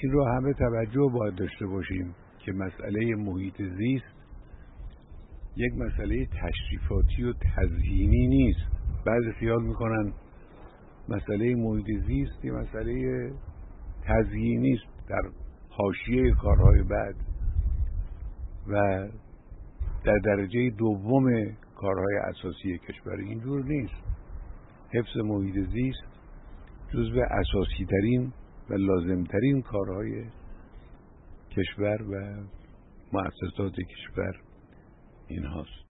این رو همه توجه باید داشته باشیم که مسئله محیط زیست یک مسئله تشریفاتی و تزیینی نیست. بعضی خیال میکنن مسئله محیط زیست یه مسئله تزیینی است در حاشیه کارهای بعد و در درجه دوم کارهای اساسی کشور. اینجور نیست. حفظ محیط زیست جزو اساسی ترین و لازم ترین کارهای کشور و مؤسسات کشور این هاست.